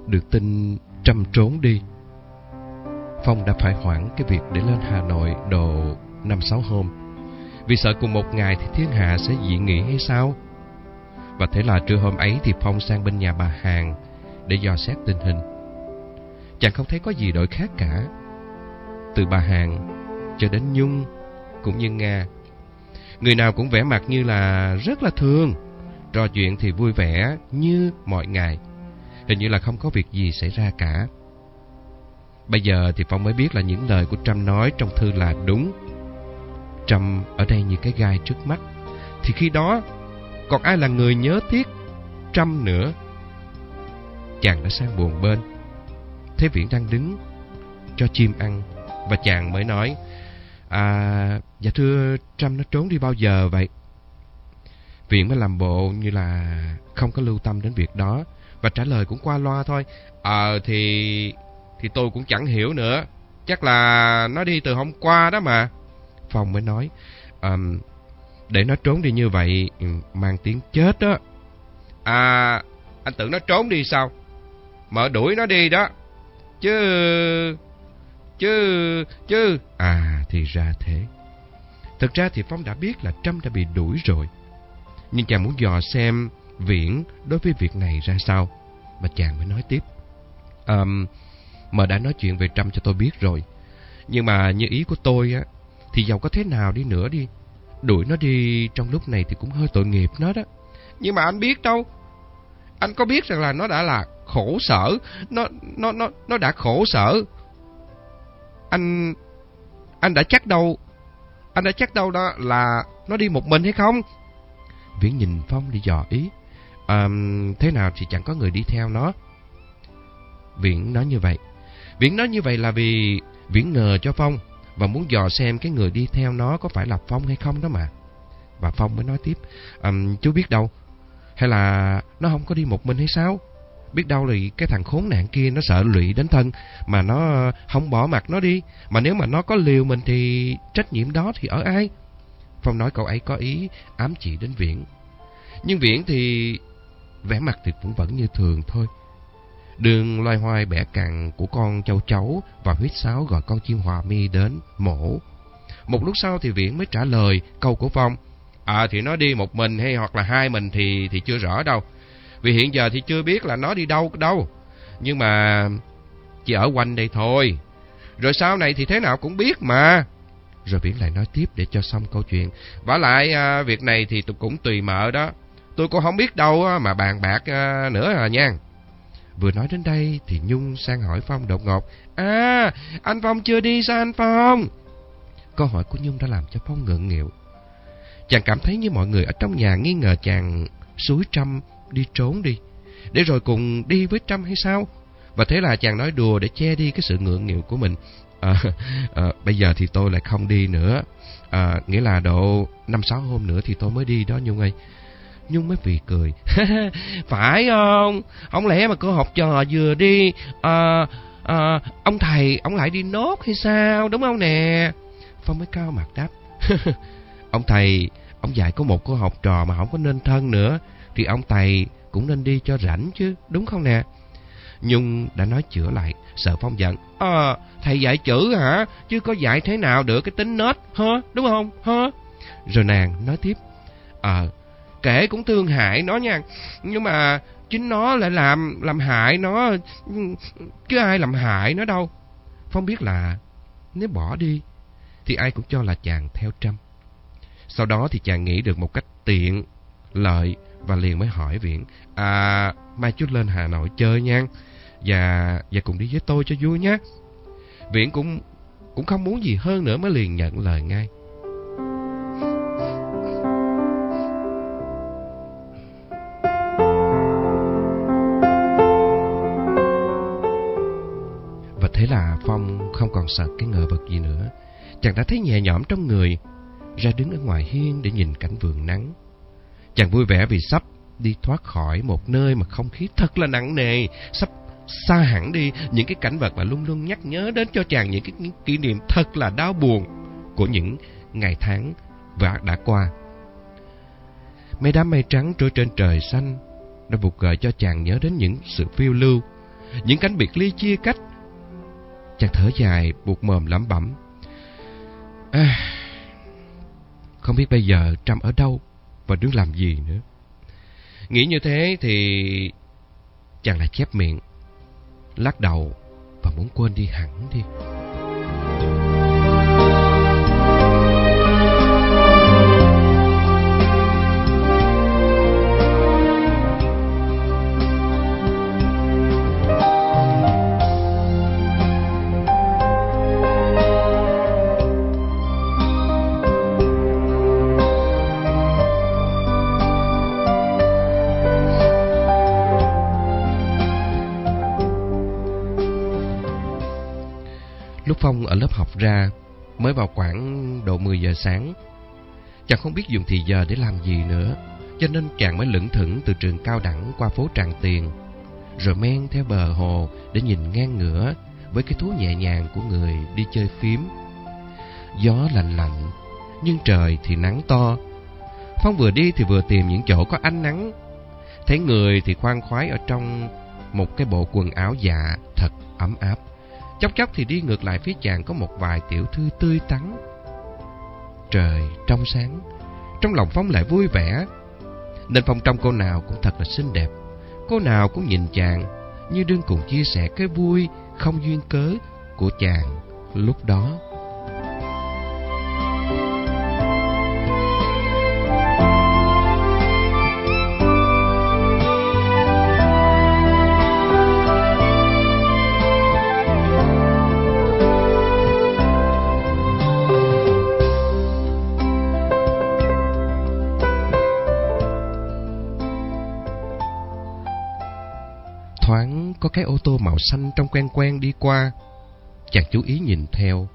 được tin Trâm trốn đi, Phong đã phải hoãn cái việc để lên Hà Nội độ 5-6 hôm, vì sợ cùng một ngày thì thiên hạ sẽ dị nghị hay sao. Và thế là trưa hôm ấy thì Phong sang bên nhà bà Hàn để dò xét tình hình. Chàng không thấy có gì đổi khác cả. Từ bà Hàn cho đến Nhung cũng như Nga, người nào cũng vẻ mặt như là rất là thương, trò chuyện thì vui vẻ như mọi ngày, hình như là không có việc gì xảy ra cả. Bây giờ thì Phong mới biết là những lời của Trâm nói trong thư là đúng. Trâm ở đây như cái gai trước mắt, thì khi đó còn ai là người nhớ tiếc Trâm nữa. Chàng đã sang buồng bên, thấy Viễn đang đứng cho chim ăn, và chàng mới nói: dạ thưa Trâm nó trốn đi bao giờ vậy? Viễn mới làm bộ như là không có lưu tâm đến việc đó, và trả lời cũng qua loa thôi: Thì tôi cũng chẳng hiểu nữa, chắc là nó đi từ hôm qua đó mà. Phong mới nói: để nó trốn đi như vậy mang tiếng chết đó. Anh tưởng nó trốn đi sao? Mở đuổi nó đi đó. Chứ thì ra thế. Thực ra thì Phong đã biết là Trâm đã bị đuổi rồi, nhưng chàng muốn dò xem Viễn đối với việc này ra sao, mà chàng mới nói tiếp: Mợ đã nói chuyện về Trâm cho tôi biết rồi, nhưng mà như ý của tôi á, thì dầu có thế nào đi nữa đi, đuổi nó đi trong lúc này thì cũng hơi tội nghiệp nó đó. Nhưng mà anh biết đâu. Anh có biết rằng là nó đã là khổ sở. Nó đã khổ sở. Anh đã chắc đâu đó là nó đi một mình hay không? Viễn nhìn Phong đi dò ý: thế nào thì chẳng có người đi theo nó. Viễn nói như vậy là vì Viễn ngờ cho Phong, và muốn dò xem cái người đi theo nó có phải là Phong hay không đó mà. Và Phong mới nói tiếp: chú biết đâu, hay là nó không có đi một mình hay sao? Biết đâu là cái thằng khốn nạn kia nó sợ lụy đến thân mà nó không bỏ mặt nó đi. Mà nếu mà nó có liều mình thì trách nhiệm đó thì ở ai? Phong nói câu ấy có ý ám chỉ đến Viễn. Nhưng Viễn thì vẻ mặt thì cũng vẫn như thường thôi. Đường loay hoay bẻ cằn của con châu chấu và huýt sáo gọi con chim hòa mi đến mổ. Một lúc sau thì Viễn mới trả lời câu của Phong: thì nó đi một mình hay hoặc là hai mình thì chưa rõ đâu. Vì hiện giờ thì chưa biết là nó đi đâu. Nhưng mà chỉ ở quanh đây thôi. Rồi sau này thì thế nào cũng biết mà. Rồi Viễn lại nói tiếp để cho xong câu chuyện: vả lại việc này thì tôi cũng tùy mợ đó. Tôi cũng không biết đâu mà bàn bạc nữa à nha. Vừa nói đến đây thì Nhung sang hỏi Phong đột ngột: anh Phong chưa đi sao anh Phong? Câu hỏi của Nhung đã làm cho Phong ngượng nghịu. Chàng cảm thấy như mọi người ở trong nhà nghi ngờ chàng xúi Trâm đi trốn đi, để rồi cùng đi với Trâm hay sao? Và thế là chàng nói đùa để che đi cái sự ngượng nghịu của mình: bây giờ thì tôi lại không đi nữa. Nghĩa là độ 5-6 hôm nữa thì tôi mới đi đó Nhung ơi. Nhung mới phì cười: phải không? Không lẽ mà cô học trò vừa đi ông thầy ông lại đi nốt hay sao, đúng không nè? Phong mới cao mặt đáp: ông thầy ông dạy có một cô học trò mà không có nên thân nữa, thì ông thầy cũng nên đi cho rảnh chứ, đúng không nè? Nhung đã nói chữa lại, sợ Phong giận: thầy dạy chữ hả? Chứ có dạy thế nào được cái tính nết hả, đúng không hả? Rồi nàng nói tiếp: kể cũng thương hại nó nha, nhưng mà chính nó lại làm hại nó, chứ ai làm hại nó đâu. Phong biết là nếu bỏ đi thì ai cũng cho là chàng theo Trâm. Sau đó thì chàng nghĩ được một cách tiện lợi và liền mới hỏi Viễn: mai chút lên Hà Nội chơi nha, và cùng đi với tôi cho vui nhé. Viễn cũng không muốn gì hơn nữa, mới liền nhận lời ngay. Và thế là Phong không còn sợ cái ngờ vực gì nữa. Chàng đã thấy nhẹ nhõm trong người, ra đứng ở ngoài hiên để nhìn cảnh vườn nắng. Chàng vui vẻ vì sắp đi thoát khỏi một nơi mà không khí thật là nặng nề, sắp xa hẳn đi những cái cảnh vật mà luôn luôn nhắc nhớ đến cho chàng những cái kỷ niệm thật là đau buồn của những ngày tháng đã qua. Mấy đám mây trắng trôi trên trời xanh đã vụt gợi cho chàng nhớ đến những sự phiêu lưu, những cảnh biệt ly chia cách. Chàng thở dài, buột mồm lẩm bẩm. Không biết bây giờ Trâm ở đâu và đứng làm gì nữa. Nghĩ như thế thì chàng lại chép miệng, lắc đầu và muốn quên đi hẳn đi. Lúc Phong ở lớp học ra, mới vào khoảng độ 10 giờ sáng. Chàng không biết dùng thì giờ để làm gì nữa, cho nên chàng mới lững thững từ trường cao đẳng qua phố Tràng Tiền, rồi men theo bờ hồ để nhìn ngang ngửa với cái thú nhẹ nhàng của người đi chơi phím. Gió lạnh lạnh, nhưng trời thì nắng to. Phong vừa đi thì vừa tìm những chỗ có ánh nắng. Thấy người thì khoan khoái ở trong một cái bộ quần áo dạ thật ấm áp. Chốc chốc thì đi ngược lại phía chàng có một vài tiểu thư tươi tắn. Trời trong sáng, trong lòng Phong lại vui vẻ. Nên Phong trông cô nào cũng thật là xinh đẹp. Cô nào cũng nhìn chàng như đương cùng chia sẻ cái vui không duyên cớ của chàng lúc đó. Thoáng có cái ô tô màu xanh trông quen quen đi qua. Chàng chú ý nhìn theo.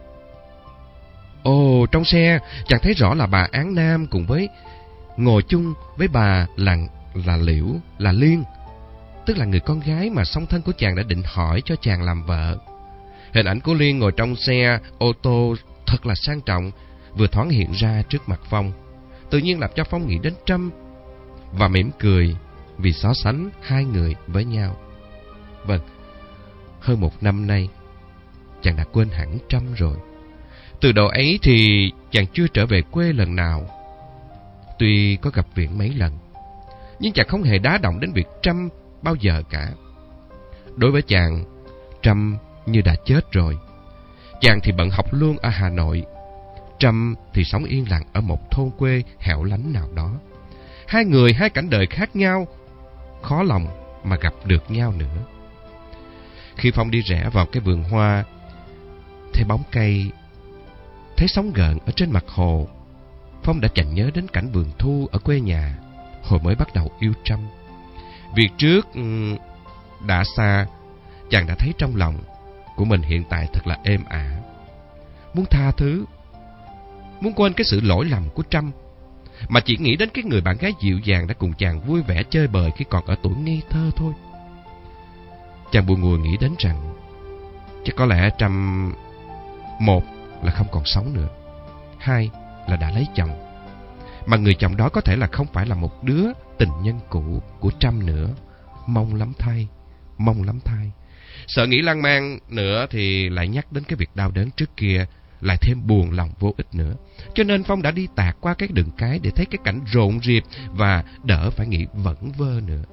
Ồ, trong xe chàng thấy rõ là bà Án Nam cùng với ngồi chung với bà là Liễu, là Liên, tức là người con gái mà song thân của chàng đã định hỏi cho chàng làm vợ. Hình ảnh của Liên ngồi trong xe ô tô thật là sang trọng vừa thoáng hiện ra trước mặt Phong, tự nhiên làm cho Phong nghĩ đến Trâm và mỉm cười vì so sánh hai người với nhau. Vâng, hơn 1 năm nay chàng đã quên hẳn Trâm rồi. Từ độ ấy thì chàng chưa trở về quê lần nào. Tuy có gặp viện mấy lần, nhưng chàng không hề đá động đến việc Trâm bao giờ cả. Đối với chàng, Trâm như đã chết rồi. Chàng thì bận học luôn ở Hà Nội, Trâm thì sống yên lặng ở một thôn quê hẻo lánh nào đó. Hai người hai cảnh đời khác nhau, khó lòng mà gặp được nhau nữa. Khi Phong đi rẽ vào cái vườn hoa, thấy bóng cây, thấy sóng gợn ở trên mặt hồ, Phong đã chợt nhớ đến cảnh vườn thu ở quê nhà hồi mới bắt đầu yêu Trâm. Việc trước đã xa, chàng đã thấy trong lòng của mình hiện tại thật là êm ả. Muốn tha thứ, muốn quên cái sự lỗi lầm của Trâm, mà chỉ nghĩ đến cái người bạn gái dịu dàng đã cùng chàng vui vẻ chơi bời khi còn ở tuổi ngây thơ thôi. Chàng buồn ngùi nghĩ đến rằng chắc có lẽ Trâm, một là không còn sống nữa, hai là đã lấy chồng, mà người chồng đó có thể là không phải là một đứa tình nhân cũ của Trâm nữa. Mong lắm thay, mong lắm thay. Sợ nghĩ lan man nữa thì lại nhắc đến cái việc đau đớn trước kia, lại thêm buồn lòng vô ích nữa. Cho nên Phong đã đi tạt qua cái đường cái để thấy cái cảnh rộn rịp và đỡ phải nghĩ vẩn vơ nữa.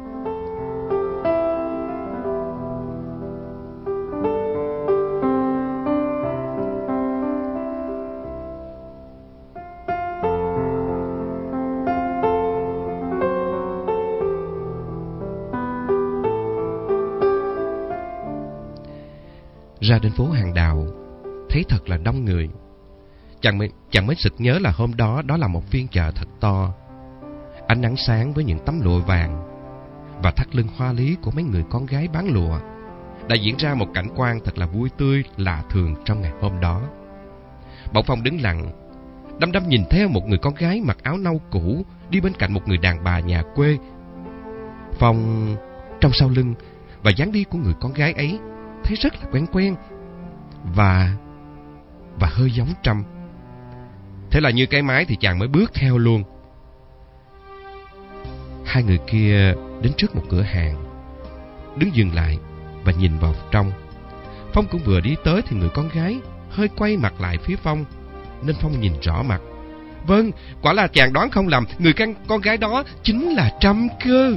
Ra đến phố Hàng Đào, thấy thật là đông người. Chàng mới sực nhớ là hôm đó là một phiên chợ thật to. Ánh nắng sáng với những tấm lụa vàng và thắt lưng hoa lý của mấy người con gái bán lụa đã diễn ra một cảnh quan thật là vui tươi lạ thường trong ngày hôm đó. Bỗng Phong đứng lặng, đăm đăm nhìn theo một người con gái mặc áo nâu cũ đi bên cạnh một người đàn bà nhà quê. Phong trong sau lưng và dáng đi của người con gái ấy thấy rất là quen quen và hơi giống Trâm. Thế là như cái máy thì chàng mới bước theo luôn. Hai người kia đến trước một cửa hàng. đứng dừng lại và nhìn vào trong. Phong cũng vừa đi tới thì người con gái hơi quay mặt lại phía Phong, nên Phong nhìn rõ mặt. Vâng, quả là chàng đoán không lầm, người con gái đó chính là Trâm cơ.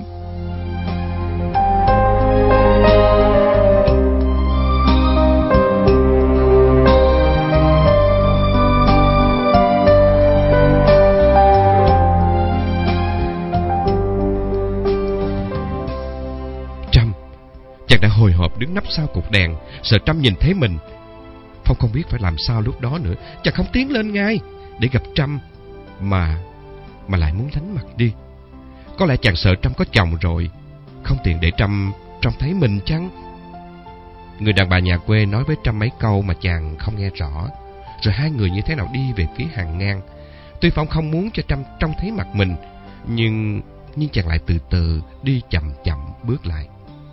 Chàng đã hồi hộp đứng nấp sau cột đèn, sợ Trâm nhìn thấy mình. Phong không biết phải làm sao lúc đó nữa. Chàng không tiến lên ngay để gặp Trâm, mà lại muốn lánh mặt đi. Có lẽ chàng sợ Trâm có chồng rồi, không tiện để Trâm trông thấy mình chăng? Người đàn bà nhà quê nói với Trâm mấy câu mà chàng không nghe rõ, rồi hai người như thế nào đi về phía hàng ngang. Tuy Phong không muốn cho Trâm trông thấy mặt mình, nhưng chàng lại từ từ đi chậm chậm bước lại.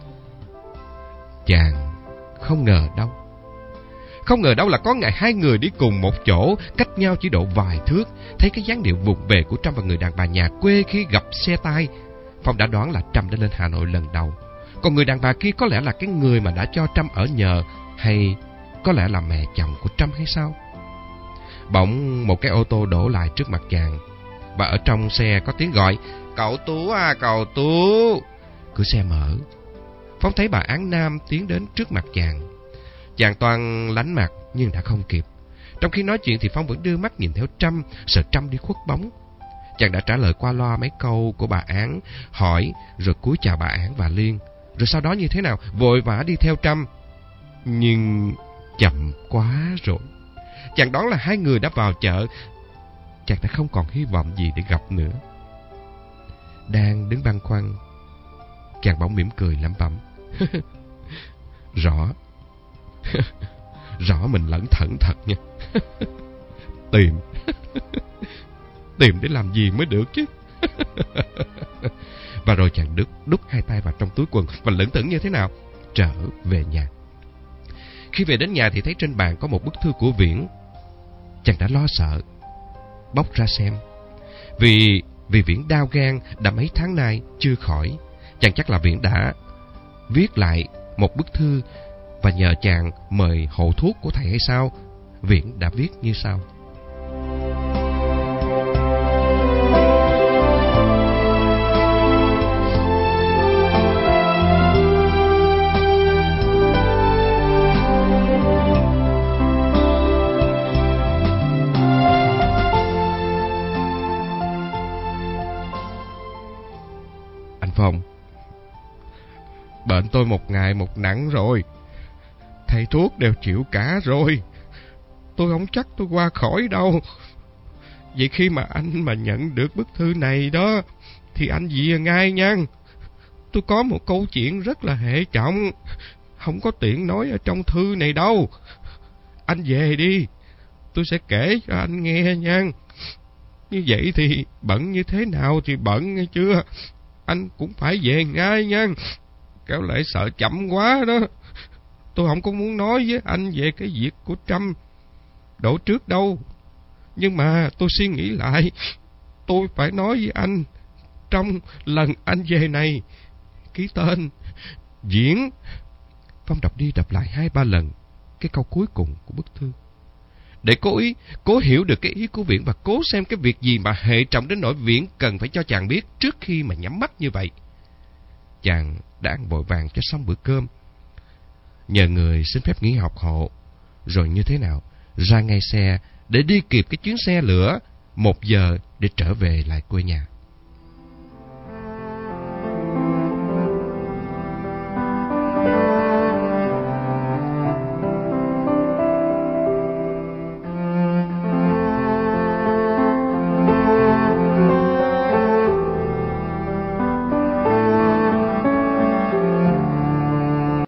Chàng không ngờ đâu là có ngày hai người đi cùng một chỗ, cách nhau chỉ độ vài thước. Thấy cái dáng điệu vụng về của Trâm và người đàn bà nhà quê khi gặp xe tay, Phong đã đoán là Trâm đã lên Hà Nội lần đầu. Còn người đàn bà kia có lẽ là cái người mà đã cho Trâm ở nhờ, hay có lẽ là mẹ chồng của Trâm hay sao? Bỗng một cái ô tô đổ lại trước mặt chàng, và ở trong xe có tiếng gọi: "Cậu Tú à, cậu Tú." Cửa xe mở. Phong thấy bà Án Nam tiến đến trước mặt chàng. Chàng toan lánh mặt nhưng đã không kịp. Trong khi nói chuyện thì Phong vẫn đưa mắt nhìn theo Trâm, sợ Trâm đi khuất bóng. Chàng đã trả lời qua loa mấy câu của bà Án, hỏi rồi cúi chào bà Án và Liên. Rồi sau đó như thế nào? Vội vã đi theo Trâm. Nhưng chậm quá rồi. Chàng đoán là hai người đã vào chợ. Chàng đã không còn hy vọng gì để gặp nữa. Đang đứng băn khoăn, chàng bỗng mỉm cười lẩm bẩm: Rõ mình lẩn thẩn thật nha. Tìm để làm gì mới được chứ. Và rồi chàng đút hai tay vào trong túi quần và lững thững như thế nào trở về nhà. Khi về đến nhà thì thấy trên bàn có một bức thư của Viễn. Chàng đã lo sợ, bóc ra xem. Vì Viễn đau gan đã mấy tháng nay chưa khỏi. Chàng chắc là Viễn đã viết lại một bức thư và nhờ chàng mời hộ thuốc của thầy hay sao. Viễn đã viết như sau: Anh Phong, bệnh tôi một ngày một nặng rồi. Thầy thuốc đều chịu cả rồi. Tôi không chắc tôi qua khỏi đâu. Vậy khi mà anh mà nhận được bức thư này đó thì anh về ngay nha. Tôi có một câu chuyện rất là hệ trọng, không có tiện nói ở trong thư này đâu. Anh về đi, tôi sẽ kể cho anh nghe nha. Như vậy thì bận như thế nào thì bận nghe chưa, anh cũng phải về ngay nha. Kéo lại sợ chậm quá đó. Tôi không có muốn nói với anh về cái việc của Trâm đổ trước đâu. Nhưng mà tôi suy nghĩ lại, tôi phải nói với anh trong lần anh về này. Ký tên Viễn. Phong đọc đi đọc lại 2-3 lần cái câu cuối cùng của bức thư, để cố hiểu được cái ý của Viễn và cố xem cái việc gì mà hệ trọng đến nỗi Viễn cần phải cho chàng biết trước khi mà nhắm mắt như vậy. Chàng đã ăn vội vàng cho xong bữa cơm, nhờ người xin phép nghỉ học hộ, rồi như thế nào ra ngay xe để đi kịp cái chuyến xe lửa 1 giờ để trở về lại quê nhà.